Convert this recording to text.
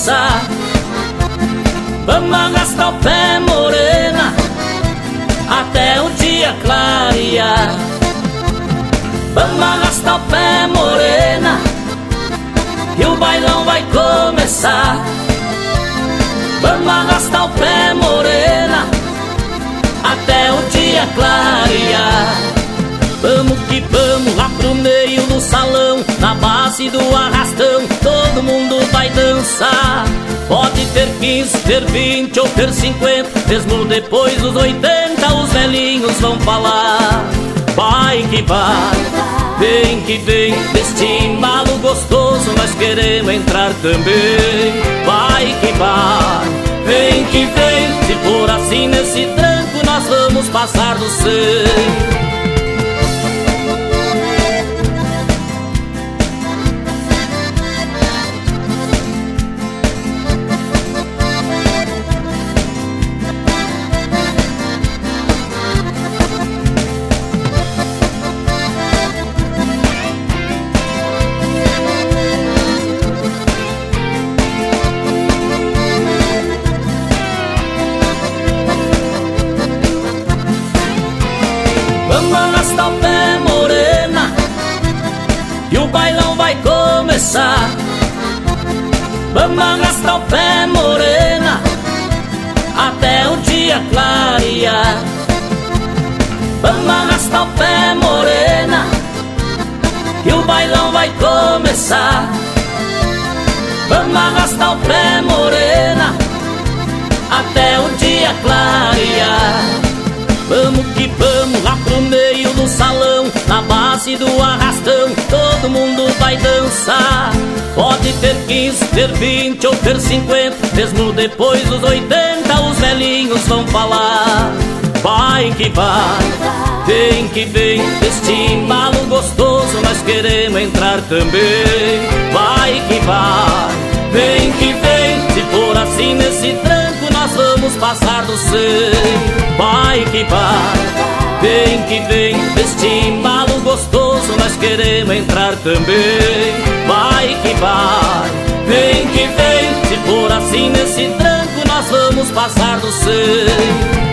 começar. Vamos arrastar o pé, morena, até o dia clarear. Vamos arrastar o pé, morena, e o bailão vai começar. Vamos arrastar o pé, morena, até o dia clarear. Vamos que vamos lá pro meio do salão, na base do arrastão, todo mundo vai dançar. Pode ter 15, ter 20 ou ter 50, mesmo depois dos 80 os velhinhos vão falar. Vai que vai, vem que vem, neste embalo gostoso nós queremos entrar também. Vai que vai, vem que vem, se for assim nesse tranco nós vamos passar do 100. Vamos arrastar o pé, morena, e o bailão vai começar. Vamos arrastar o pé, morena, até o dia clarear. Vamos arrastar o pé, morena, e o bailão vai começar. Vamos arrastar o pé, morena, até o dia clarear. Vamos que vamos lá pro meio do salão, na base do arrastão, todo mundo vai dançar. Pode ter 15, ter 20 ou ter 50, mesmo depois dos 80 os velhinhos vão falar. Vai que vai, vem que vem, neste embalo gostoso nós queremos entrar também. Vai que vai, vem que vem, se for assim nesse tranco nós vamos passar do 100. Vai que vai, vem que vem, neste embalo gostoso nós queremos entrar também. Vai que vai, vem que vem, se for assim nesse tranco nós vamos passar do 100.